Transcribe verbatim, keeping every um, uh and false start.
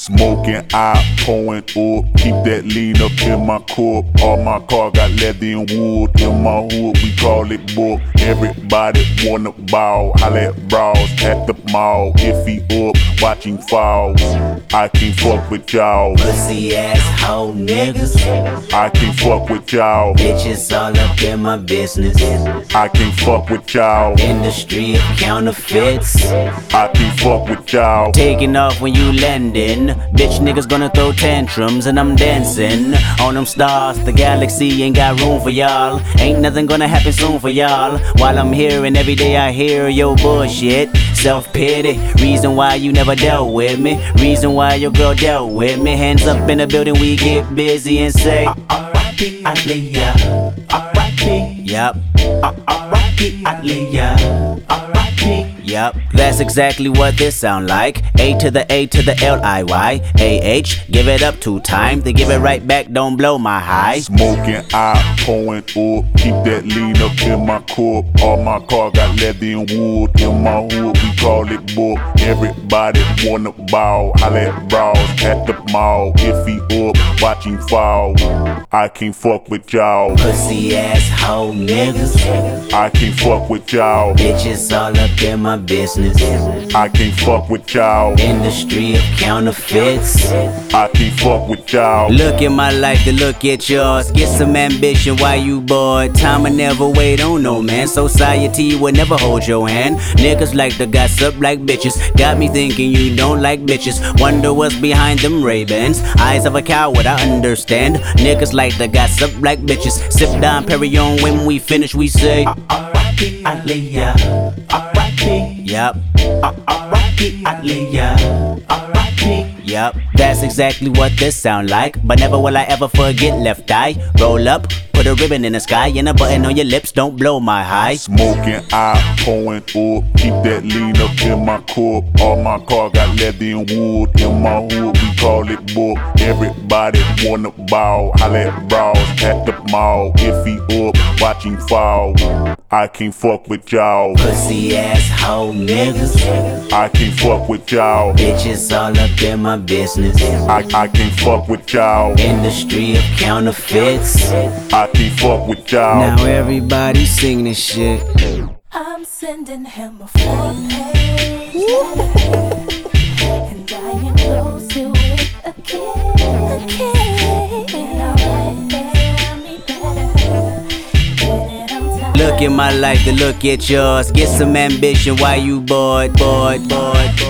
Smoking, I pouring up, keep that lean up in my cup. All my car got leather and wood. In my hood, we call it book. Everybody wanna ball, holla at bras at the mall. If he up, watching falls, I can't fuck with y'all. Pussy ass hoe niggas, I can't fuck with y'all. bitches all up in my business. I can't fuck with y'all. Industry of counterfeits, I can't fuck with y'all. taking off when you landing. Bitch niggas gonna throw tantrums and I'm dancing on them stars. The galaxy ain't got room for y'all. Ain't nothing gonna happen soon for y'all. While I'm here and every day I hear your bullshit. Self-pity, reason why you never dealt with me. Reason why your girl dealt with me. Hands up in the building, we get busy and say R I P Aaliyah, R I P. Yup, R I P Aaliyah, R I P. Yup, that's exactly what this sound like. A to the A to the L I Y A H. Give it up two times, then give it right back, don't blow my high. Smoking, I pouring up, keep that lean up in my cup. All my car got leather and wood. In my hood, we call it book. Everybody wanna ball, holla at bras at the mall. If he up, watching fall, I can't fuck with y'all. Pussy ass hoe niggas, I can't fuck with y'all. bitches all up in my business. I can't fuck with y'all. Industry of counterfeits, I can't fuck with y'all. look at my life to look at yours. Get some ambition while you bored. Time will never wait on no man. Society will never hold your hand. Niggas like to gossip like bitches. Got me thinking you don't like bitches. Wonder what's behind them Ray-Bans. Eyes of a coward, I understand. Niggas like to gossip like bitches. Sip down Perignon when we finish, we say R I P Aaliyah, R I P. Yup, R I P Aaliyah, R I P. Yup, that's exactly what this sound like. But never will I ever forget left eye. Roll up, put a ribbon in the sky, and a button on your lips, don't blow my high. Smoking, I pouring up, keep that lean up in my cup. All my car got leather and wood. In my hood, we call it book. Everybody wanna ball, holla at bras at the mall. If he up, watching fall, I can't fuck with y'all. Pussy ass hoe niggas, I can't fuck with y'all. bitches all up in my business. I, I can't fuck with y'all. Industry of counterfeits, I can't fuck with y'all. now everybody sing this shit. I'm sending him a full page letter, and I enclose it with a kiss, a kiss. And I write there, me better, get it on time. Look at my life to look at yours. Get some ambition while you bored, bored, bored, bored.